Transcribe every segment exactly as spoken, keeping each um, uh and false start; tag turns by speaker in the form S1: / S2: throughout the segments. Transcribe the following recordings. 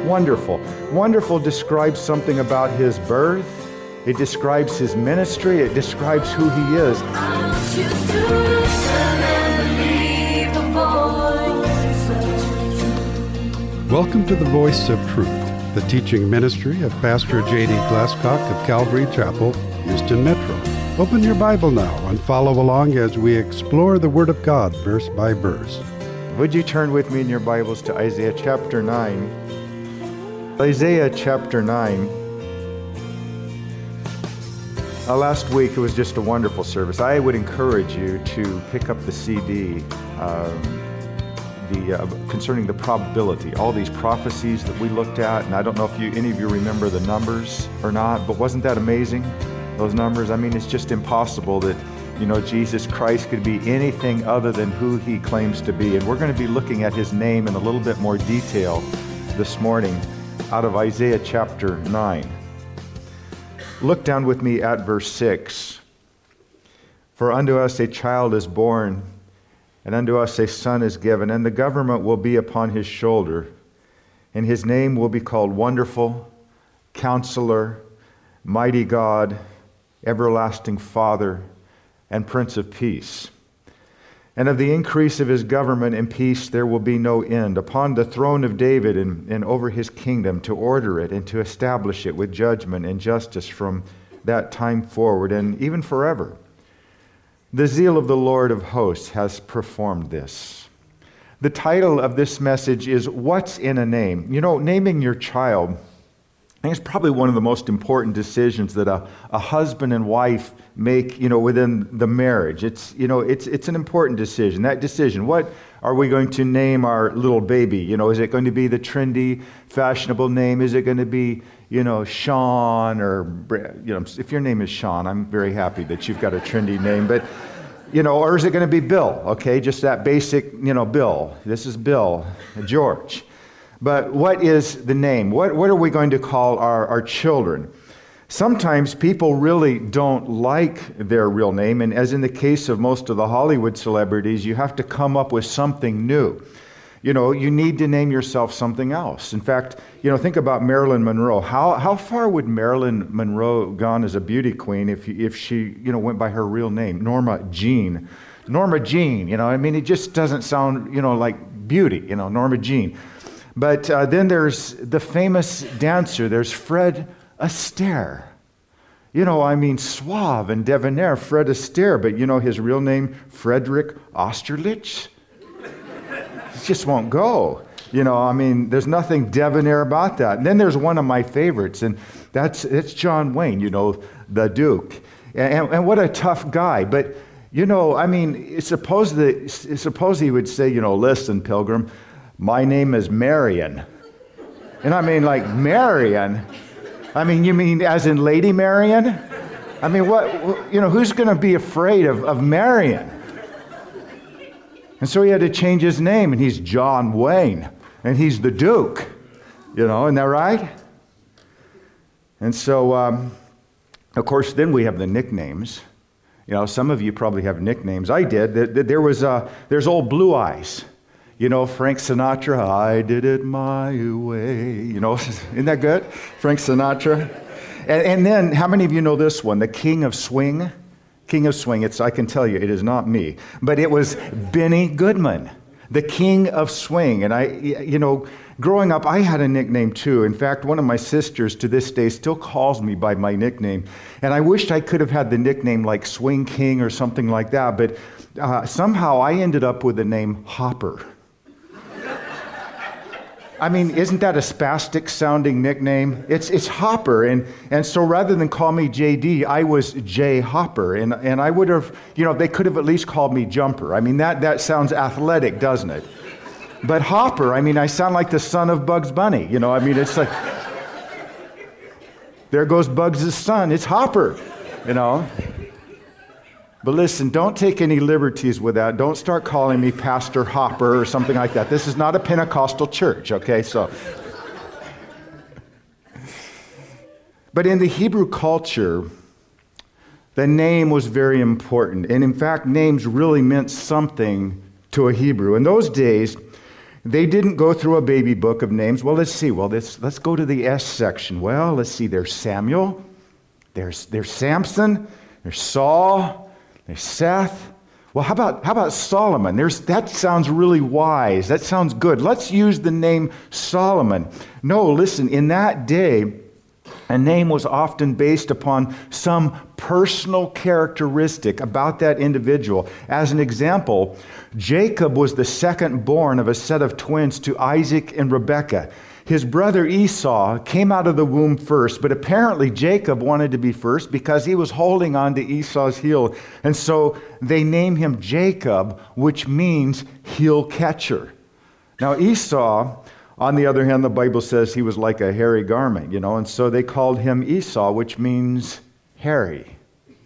S1: Wonderful. Wonderful describes something about his birth. It describes his ministry. It describes who he is.
S2: Welcome to the Voice of Truth, the teaching ministry of Pastor J D Glasscock of Calvary Chapel, Houston Metro. Open your Bible now and follow along as we explore the Word of God verse by verse.
S1: Would you turn with me in your Bibles to Isaiah chapter nine? Isaiah chapter nine. Uh, last week it was just a wonderful service. I would encourage you to pick up the C D uh, the, uh, concerning the probability, all these prophecies that we looked at, and I don't know if you, any of you remember the numbers or not, but wasn't that amazing, those numbers? I mean, it's just impossible that, you know, Jesus Christ could be anything other than who he claims to be. And we're going to be looking at his name in a little bit more detail this morning out of Isaiah chapter nine. Look down with me at verse six. For unto us a child is born, and unto us a son is given, and the government will be upon his shoulder, and his name will be called Wonderful, Counselor, Mighty God, Everlasting Father, and Prince of Peace. And of the increase of his government and peace there will be no end, upon the throne of David and, and over his kingdom, to order it and to establish it with judgment and justice from that time forward and even forever. The zeal of the Lord of hosts has performed this. The title of this message is, What's in a Name? You know, naming your child, I think it's probably one of the most important decisions that a, a husband and wife make, you know, within the marriage. It's, you know, it's it's an important decision. That decision, what are we going to name our little baby? You know, is it going to be the trendy, fashionable name? Is it going to be, you know, Sean or, you know, if your name is Sean, I'm very happy that you've got a trendy name, but, you know, or is it going to be Bill? Okay, just that basic, you know, Bill. This is Bill, George. But what is the name? What what are we going to call our, our children? Sometimes people really don't like their real name, and as in the case of most of the Hollywood celebrities, you have to come up with something new. You know, you need to name yourself something else. In fact, you know, think about Marilyn Monroe. How how far would Marilyn Monroe gone as a beauty queen if if she, you know, went by her real name, Norma Jean? Norma Jean, you know, I mean, it just doesn't sound, you know, like beauty, you know, Norma Jean. But uh, then there's the famous dancer. There's Fred Astaire. You know, I mean, suave and debonair, Fred Astaire. But you know his real name, Frederick Austerlitz? It just won't go. You know, I mean, there's nothing debonair about that. And then there's one of my favorites, and that's it's John Wayne, you know, the Duke. And, and what a tough guy. But, you know, I mean, suppose, that, suppose he would say, you know, listen, Pilgrim, my name is Marion. And I mean, like, Marion? I mean, you mean as in Lady Marion? I mean, what, you know, who's going to be afraid of, of Marion? And so he had to change his name, and he's John Wayne, and he's the Duke. You know, isn't that right? And so, um, of course, then we have the nicknames. You know, some of you probably have nicknames. I did. There was, uh, there's old Blue Eyes. You know, Frank Sinatra, I did it my way. You know, isn't that good? Frank Sinatra. And, and then, how many of you know this one? The King of Swing? King of Swing. It's, I can tell you, it is not me. But it was Benny Goodman, the King of Swing. And I, you know, growing up, I had a nickname too. In fact, one of my sisters to this day still calls me by my nickname. And I wished I could have had the nickname like Swing King or something like that. But uh, somehow I ended up with the name Hopper. I mean, isn't that a spastic sounding nickname? It's it's Hopper, and and so rather than call me J D, I was J Hopper, and and I would have, you know, they could have at least called me Jumper. I mean, that that sounds athletic, doesn't it? But Hopper, I mean, I sound like the son of Bugs Bunny, you know. I mean, it's like, there goes Bugs' son. It's Hopper, you know. But listen, don't take any liberties with that. Don't start calling me Pastor Hopper or something like that. This is not a Pentecostal church, okay? So, but in the Hebrew culture, the name was very important. And in fact, names really meant something to a Hebrew. In those days, They didn't go through a baby book of names. Well, let's see. Well, let's, let's go to the S section. Well, let's see. There's Samuel. There's, there's Samson. There's Saul. There's Seth. Well, how about, how about Solomon? There's, that sounds really wise. That sounds good. Let's use the name Solomon. No, listen, in that day, a name was often based upon some personal characteristic about that individual. As an example, Jacob was the second born of a set of twins to Isaac and Rebekah. His brother Esau came out of the womb first, but apparently Jacob wanted to be first because he was holding on to Esau's heel. And so they named him Jacob, which means heel catcher. Now Esau, on the other hand, the Bible says he was like a hairy garment, you know, and so they called him Esau, which means hairy.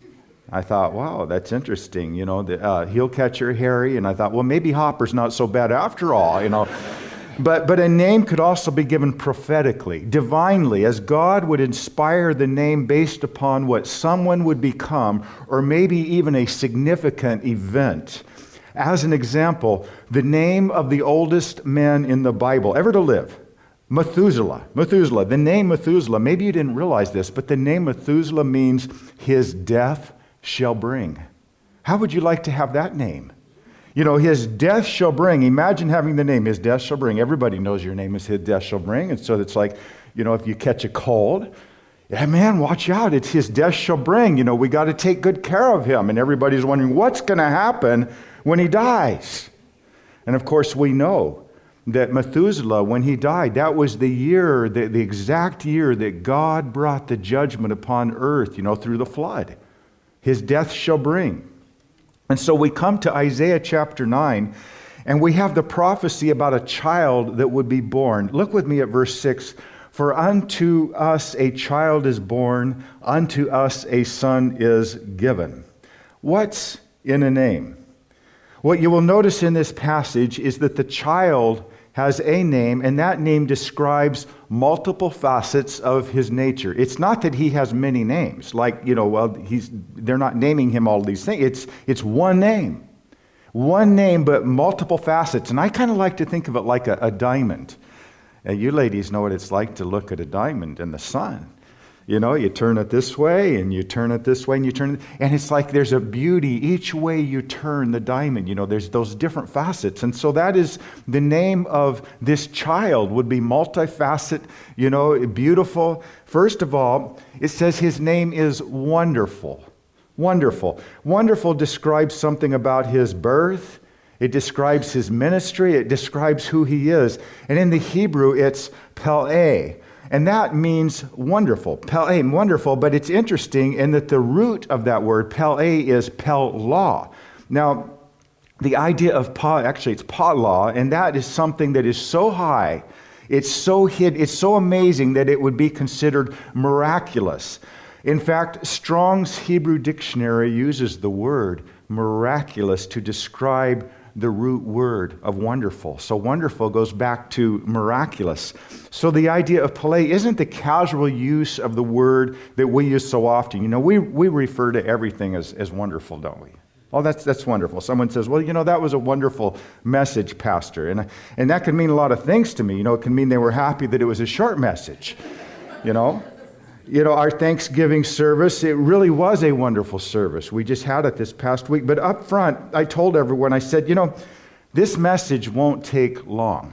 S1: I thought, wow, that's interesting, you know, the uh, heel catcher, hairy, and I thought, well, maybe Hopper's not so bad after all, you know. But but a name could also be given prophetically, divinely, as God would inspire the name based upon what someone would become, or maybe even a significant event. As an example, the name of the oldest man in the Bible ever to live, Methuselah. Methuselah, the name Methuselah, maybe you didn't realize this, but the name Methuselah means his death shall bring. How would you like to have that name? You know, his death shall bring. Imagine having the name, his death shall bring. Everybody knows your name is his death shall bring. And so it's like, you know, if you catch a cold, yeah, man, watch out. It's his death shall bring. You know, we got to take good care of him. And everybody's wondering what's going to happen when he dies. And of course, we know that Methuselah, when he died, that was the year, the, the exact year that God brought the judgment upon earth, you know, through the flood. His death shall bring. And so we come to Isaiah chapter nine, and we have the prophecy about a child that would be born. Look with me at verse six. For unto us a child is born, unto us a son is given. What's in a name? What you will notice in this passage is that the child has a name, and that name describes multiple facets of his nature. It's not that he has many names, like, you know, well, he's they're not naming him all these things. It's it's one name. One name, but multiple facets. And I kind of like to think of it like a, a diamond. Uh, you ladies know what it's like to look at a diamond in the sun. You know, you turn it this way, and you turn it this way, and you turn it, and it's like there's a beauty each way you turn the diamond. You know, there's those different facets. And so that is the name of this child would be multifaceted, you know, beautiful. First of all, it says his name is Wonderful. Wonderful. Wonderful describes something about his birth. It describes his ministry. It describes who he is. And in the Hebrew, it's Pele. And that means wonderful, Pele, wonderful, but it's interesting in that the root of that word, Pele, is Pel-law. Now, the idea of pa, actually it's Pa-law, and that is something that is so high, it's so hid, it's so amazing that it would be considered miraculous. In fact, Strong's Hebrew Dictionary uses the word miraculous to describe the root word of wonderful. So wonderful goes back to miraculous. So the idea of Pele isn't the casual use of the word that we use so often. You know, we, we refer to everything as, as wonderful, don't we? Oh, that's that's wonderful. Someone says, well, you know, that was a wonderful message, Pastor. And, and that can mean a lot of things to me. You know, it can mean they were happy that it was a short message, you know. You know, our Thanksgiving service, it really was a wonderful service. We just had it this past week. But up front, I told everyone, I said, you know, this message won't take long.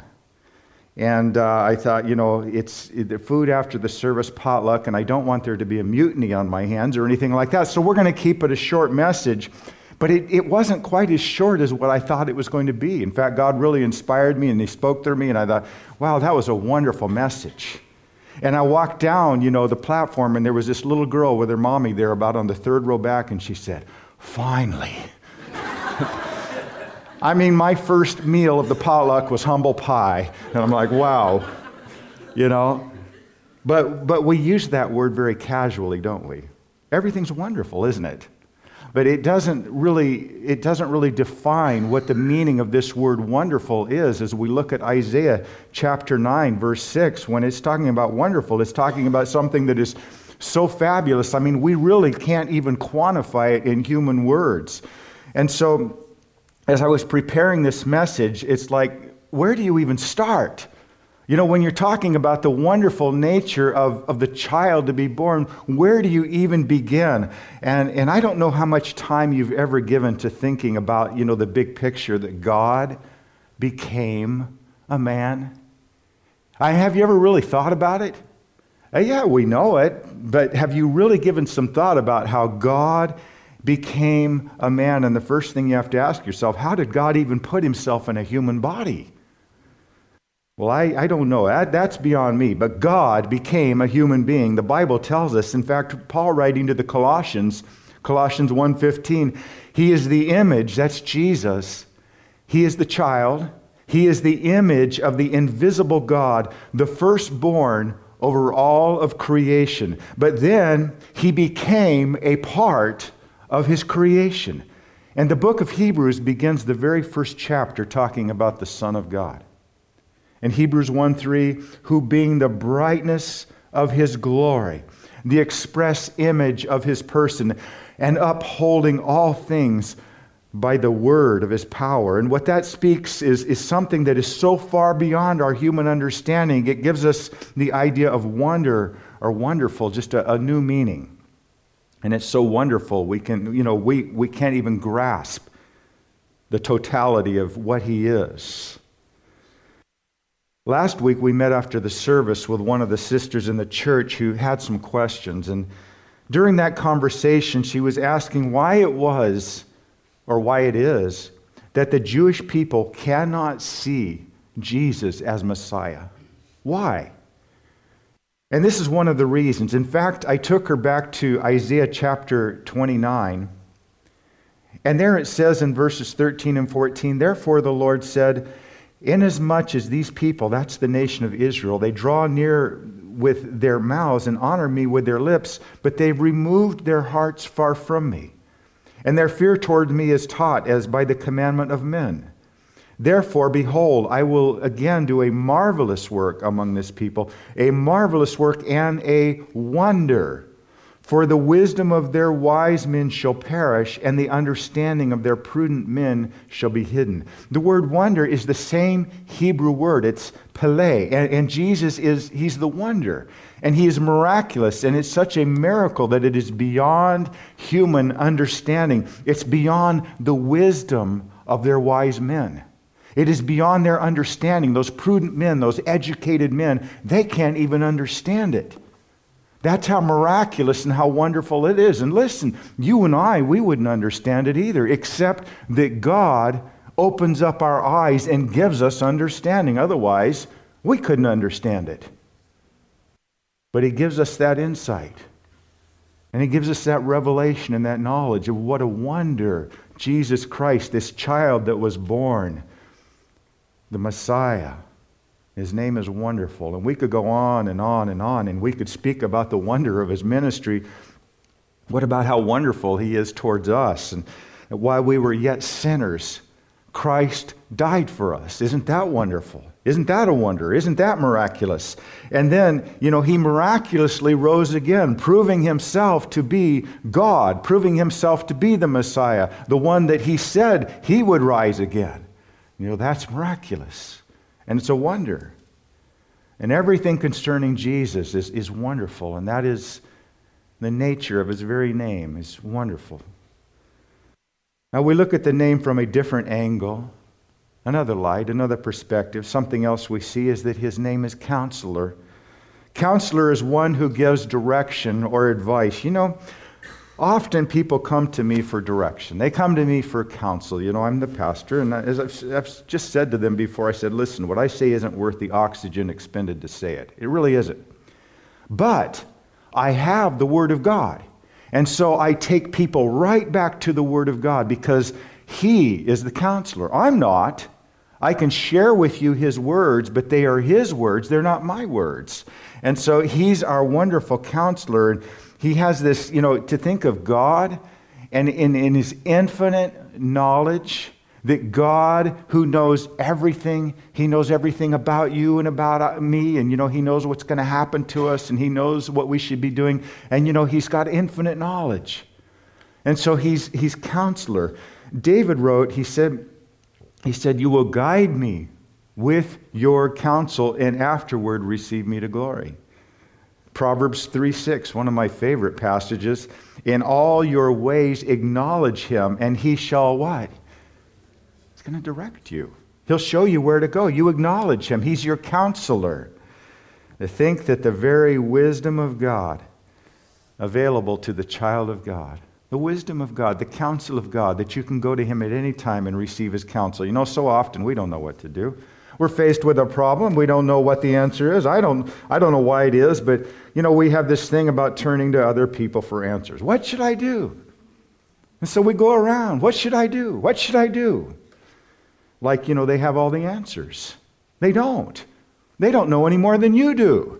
S1: And uh, I thought, you know, it's the food after the service, potluck, and I don't want there to be a mutiny on my hands or anything like that. So we're going to keep it a short message. But it, it wasn't quite as short as what I thought it was going to be. In fact, God really inspired me, and He spoke through me, and I thought, wow, that was a wonderful message. And I walked down, you know, the platform, and there was this little girl with her mommy there about on the third row back, and she said, finally. I mean, my first meal of the potluck was humble pie. And I'm like, wow, you know. But but we use that word very casually, don't we? Everything's wonderful, isn't it? But it doesn't really it doesn't really define what the meaning of this word wonderful is as we look at Isaiah chapter nine, verse six. When it's talking about wonderful, it's talking about something that is so fabulous. I mean, we really can't even quantify it in human words. And so as I was preparing this message, it's like where do you even start? You know, when you're talking about the wonderful nature of, of the child to be born, where do you even begin? And, and I don't know how much time you've ever given to thinking about, you know, the big picture that God became a man. I, have you ever really thought about it? Uh, yeah, we know it, but have you really given some thought about how God became a man? And the first thing you have to ask yourself, how did God even put himself in a human body? Well, I, I don't know. That, that's beyond me. But God became a human being. The Bible tells us, in fact, Paul writing to the Colossians, Colossians one fifteen, he is the image, that's Jesus. He is the child. He is the image of the invisible God, the firstborn over all of creation. But then he became a part of his creation. And the book of Hebrews begins the very first chapter talking about the Son of God. In Hebrews one three, who being the brightness of his glory, the express image of his person, and upholding all things by the word of his power. And what that speaks is, is something that is so far beyond our human understanding. It gives us the idea of wonder or wonderful, just a, a new meaning. And it's so wonderful, we can, you know, we, we can't even grasp the totality of what he is. Last week, we met after the service with one of the sisters in the church who had some questions. And during that conversation, she was asking why it was, or why it is, that the Jewish people cannot see Jesus as Messiah. Why? And this is one of the reasons. In fact, I took her back to Isaiah chapter twenty-nine. And there it says in verses thirteen and fourteen, therefore the Lord said, inasmuch as these people, that's the nation of Israel, they draw near with their mouths and honor me with their lips, but they've removed their hearts far from me. And their fear toward me is taught as by the commandment of men. Therefore, behold, I will again do a marvelous work among this people, a marvelous work and a wonder. For the wisdom of their wise men shall perish, and the understanding of their prudent men shall be hidden. The word wonder is the same Hebrew word. It's pele. And, and Jesus is, he's the wonder. And he is miraculous. And it's such a miracle that it is beyond human understanding. It's beyond the wisdom of their wise men. It is beyond their understanding. Those prudent men, those educated men, they can't even understand it. That's how miraculous and how wonderful it is. And listen, you and I, we wouldn't understand it either, except that God opens up our eyes and gives us understanding. Otherwise, we couldn't understand it. But he gives us that insight. And he gives us that revelation and that knowledge of what a wonder Jesus Christ, this child that was born, the Messiah. His name is wonderful. And we could go on and on and on, and we could speak about the wonder of his ministry. What about how wonderful he is towards us? And while we were yet sinners, Christ died for us. Isn't that wonderful? Isn't that a wonder? Isn't that miraculous? And then, you know, he miraculously rose again, proving himself to be God, proving himself to be the Messiah, the one that he said he would rise again. You know, that's miraculous. And it's a wonder. And everything concerning Jesus is, is wonderful. And that is the nature of his very name, is wonderful. Now we look at the name from a different angle, another light, another perspective. Something else we see is that his name is Counselor. Counselor is one who gives direction or advice. You know, often people come to me for direction. They come to me for counsel. You know, I'm the pastor, and as I've, I've just said to them before, I said, listen, what I say isn't worth the oxygen expended to say it. It really isn't. But I have the Word of God. And so I take people right back to the Word of God because he is the counselor. I'm not. I can share with you his words, but they are his words. They're not my words. And so he's our wonderful counselor. And he has this, you know, to think of God and in, in his infinite knowledge, that God who knows everything, he knows everything about you and about me, and, you know, he knows what's going to happen to us, and he knows what we should be doing, and, you know, he's got infinite knowledge. And so he's he's counselor. David wrote, he said, he said, you will guide me with your counsel, and afterward receive me to glory. Proverbs three six, one of my favorite passages. In all your ways acknowledge him, and he shall what? He's going to direct you. He'll show you where to go. You acknowledge him. He's your counselor. To think that the very wisdom of God available to the child of God, the wisdom of God, the counsel of God, that you can go to him at any time and receive his counsel. You know, so often we don't know what to do. We're faced with a problem. We don't know what the answer is. I don't, I don't know why it is, but, you know, we have this thing about turning to other people for answers. What should I do? And so we go around. What should I do? What should I do? Like, you know, they have all the answers. They don't. They don't know any more than you do.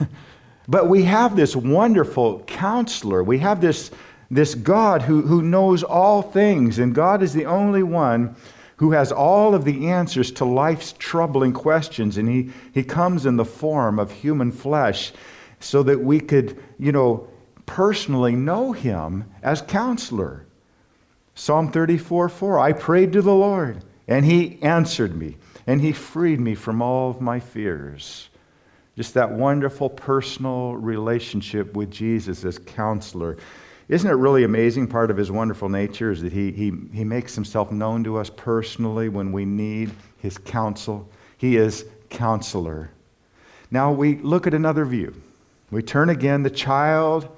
S1: But we have this wonderful counselor. We have this, this God who, who knows all things, and God is the only one who has all of the answers to life's troubling questions, and he, he comes in the form of human flesh so that we could, you know, personally know him as counselor. Psalm thirty-four four, I prayed to the Lord, and he answered me, and he freed me from all of my fears. Just that wonderful personal relationship with Jesus as counselor. Isn't it really amazing? Part of his wonderful nature is that he, he, he makes himself known to us personally when we need his counsel. He is counselor. Now we look at another view. We turn again, the child,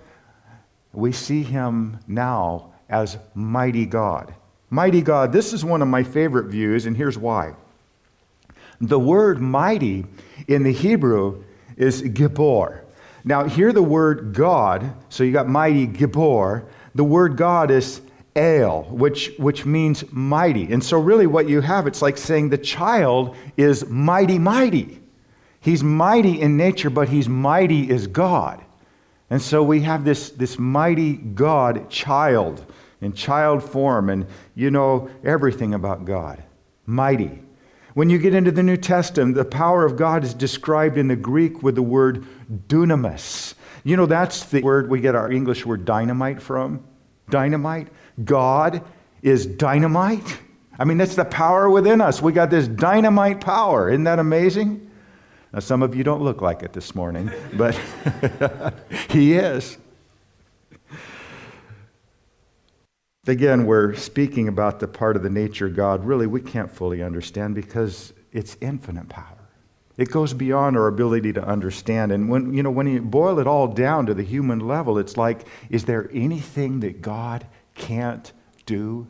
S1: we see him now as mighty God. Mighty God, this is one of my favorite views, and here's why. The word mighty in the Hebrew is Gibor. Now, here the word God, so you got mighty, Gibor. The word God is El, which, which means mighty. And so really what you have, it's like saying the child is mighty, mighty. He's mighty in nature, but he's mighty as God. And so we have this, this mighty God child in child form, and you know everything about God. Mighty. When you get into the New Testament, the power of God is described in the Greek with the word dunamis. You know, that's the word we get our English word dynamite from. Dynamite. God is dynamite. I mean, that's the power within us. We got this dynamite power. Isn't that amazing? Now, some of you don't look like it this morning, but he is. Again, we're speaking about the part of the nature of God really we can't fully understand because it's infinite power. It goes beyond our ability to understand. And when you know when you boil it all down to the human level, it's like, is there anything that God can't do?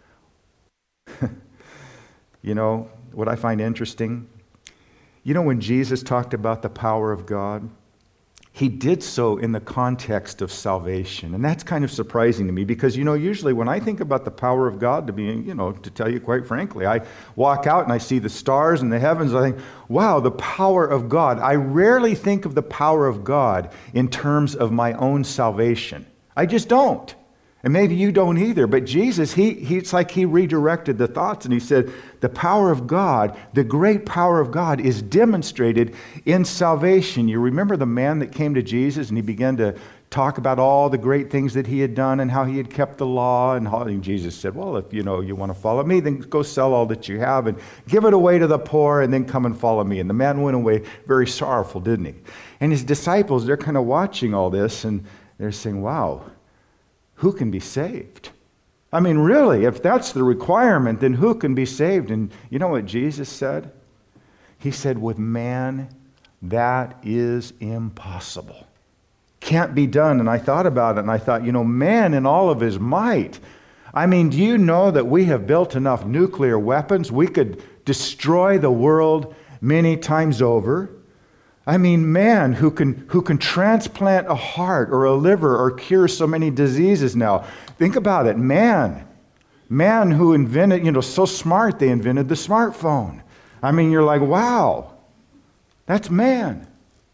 S1: You know, what I find interesting, you know when Jesus talked about the power of God, he did so in the context of salvation. And that's kind of surprising to me because, you know, usually when I think about the power of God, to be, you know, to tell you quite frankly, I walk out and I see the stars and the heavens. I think, wow, the power of God. I rarely think of the power of God in terms of my own salvation. I just don't. And maybe you don't either. But Jesus, he, he it's like he redirected the thoughts and he said, the power of God, the great power of God is demonstrated in salvation. You remember the man that came to Jesus and he began to talk about all the great things that he had done and how he had kept the law. And, how, and Jesus said, well, if you know you want to follow me, then go sell all that you have and give it away to the poor and then come and follow me. And the man went away very sorrowful, didn't he? And his disciples, they're kind of watching all this and they're saying, wow, who can be saved? I mean, really, if that's the requirement, then who can be saved? And you know what Jesus said? He said, with man, that is impossible. Can't be done. And I thought about it, and I thought, you know, man in all of his might. I mean, do you know that we have built enough nuclear weapons? We could destroy the world many times over. I mean, man who can who can transplant a heart or a liver or cure so many diseases now. Think about it. Man. Man who invented, you know, so smart they invented the smartphone. I mean, you're like, wow, that's man.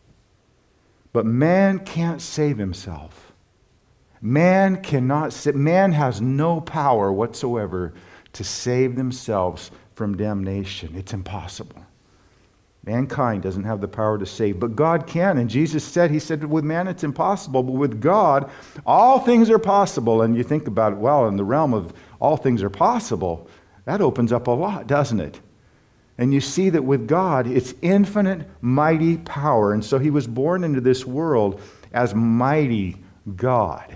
S1: But man can't save himself. Man cannot save, man has no power whatsoever to save themselves from damnation. It's impossible. Mankind doesn't have the power to save, but God can. And Jesus said, he said, with man it's impossible, but with God, all things are possible. And you think about it, well, in the realm of all things are possible, that opens up a lot, doesn't it? And you see that with God, it's infinite, mighty power. And so he was born into this world as mighty God.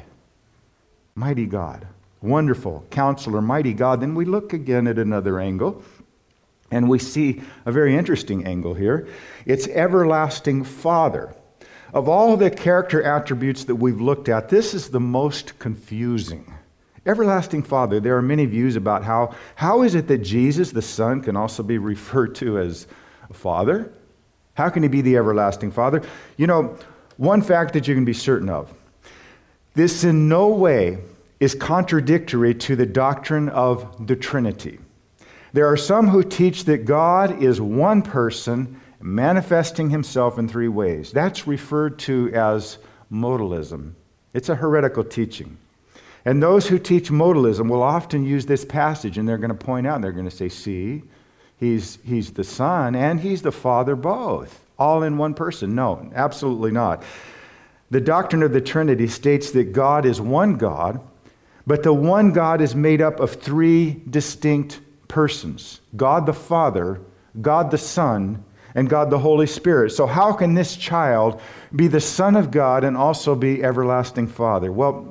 S1: Mighty God. Wonderful Counselor, mighty God. Then we look again at another angle, and we see a very interesting angle here. It's everlasting Father. Of all the character attributes that we've looked at, this is the most confusing. Everlasting Father. There are many views about how, how is it that Jesus, the Son, can also be referred to as a Father? How can he be the everlasting Father? You know, one fact that you can be certain of, this in no way is contradictory to the doctrine of the Trinity. There are some who teach that God is one person manifesting himself in three ways. That's referred to as modalism. It's a heretical teaching. And those who teach modalism will often use this passage, and they're going to point out, and they're going to say, see, he's, he's the Son and he's the Father both, all in one person. No, absolutely not. The doctrine of the Trinity states that God is one God, but the one God is made up of three distinct persons. God the Father, God the Son, and God the Holy Spirit. So how can this child be the Son of God and also be everlasting Father? Well,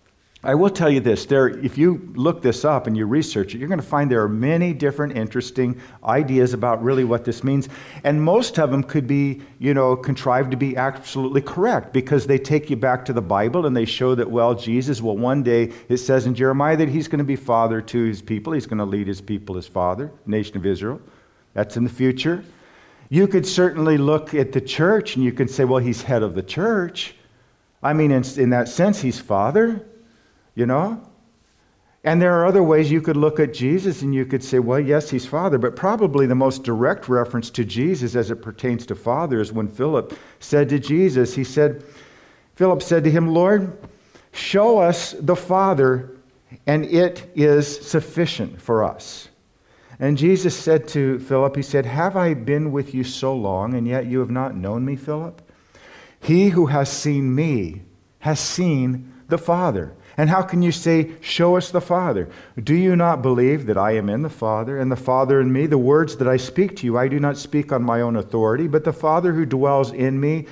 S1: I will tell you this. There, if you look this up and you research it, you're going to find there are many different interesting ideas about really what this means. And most of them could be, you know, contrived to be absolutely correct because they take you back to the Bible and they show that, well, Jesus will one day, it says in Jeremiah that he's going to be father to his people. He's going to lead his people as father, nation of Israel. That's in the future. You could certainly look at the church and you could say, well, he's head of the church. I mean, in, in that sense, he's father. You know? And there are other ways you could look at Jesus and you could say, well, yes, he's Father, but probably the most direct reference to Jesus as it pertains to Father is when Philip said to Jesus, he said, Philip said to him, Lord, show us the Father, and it is sufficient for us. And Jesus said to Philip, he said, have I been with you so long, and yet you have not known me, Philip? He who has seen me has seen the Father. And how can you say, show us the Father? Do you not believe that I am in the Father, and the Father in me? The words that I speak to you, I do not speak on my own authority, but the Father who dwells in me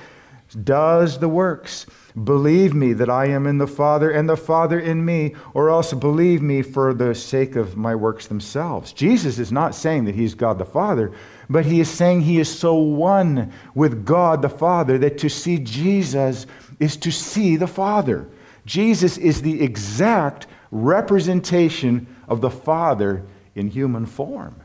S1: does the works. Believe me that I am in the Father, and the Father in me, or else believe me for the sake of my works themselves. Jesus is not saying that he's God the Father, but he is saying he is so one with God the Father that to see Jesus is to see the Father. Jesus is the exact representation of the Father in human form.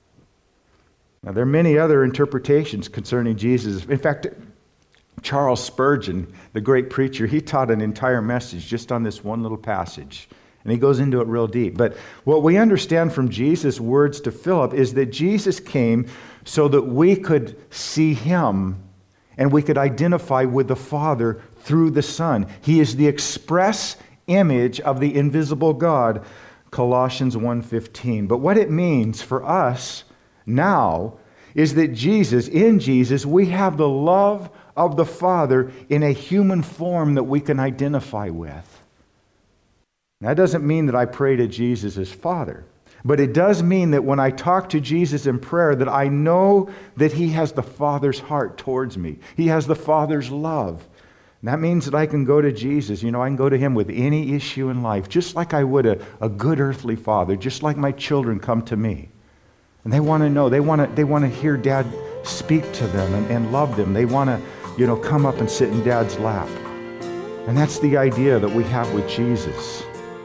S1: Now, there are many other interpretations concerning Jesus. In fact, Charles Spurgeon, the great preacher, he taught an entire message just on this one little passage. And he goes into it real deep. But what we understand from Jesus' words to Philip is that Jesus came so that we could see him and we could identify with the Father through the Son. He is the express image of the invisible God, Colossians one fifteen. But what it means for us now is that Jesus, in Jesus, we have the love of the Father in a human form that we can identify with. That doesn't mean that I pray to Jesus as Father. But it does mean that when I talk to Jesus in prayer, that I know that he has the Father's heart towards me. He has the Father's love. And that means that I can go to Jesus. You know, I can go to him with any issue in life, just like I would a, a good earthly father, just like my children come to me. And they want to know, they want to they want to hear Dad speak to them and, and love them. They want to, you know, come up and sit in Dad's lap. And that's the idea that we have with Jesus.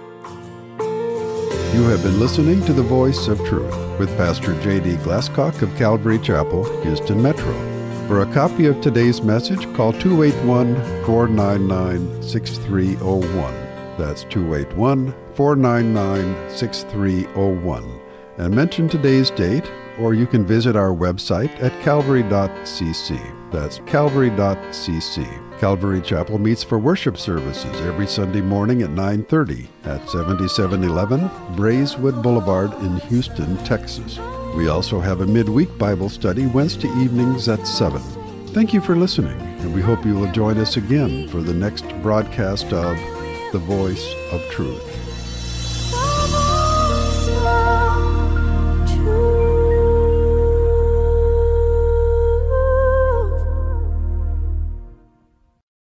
S2: You have been listening to The Voice of Truth with Pastor J D Glasscock of Calvary Chapel, Houston Metro. For a copy of today's message, call two eight one, four nine nine, six three zero one. That's two eight one, four nine nine, six three zero one. And mention today's date, or you can visit our website at calvary dot c c. That's calvary dot c c. Calvary Chapel meets for worship services every Sunday morning at nine thirty at seventy-seven eleven Braeswood Boulevard in Houston, Texas. We also have a midweek Bible study Wednesday evenings at seven. Thank you for listening, and we hope you will join us again for the next broadcast of The Voice of Truth.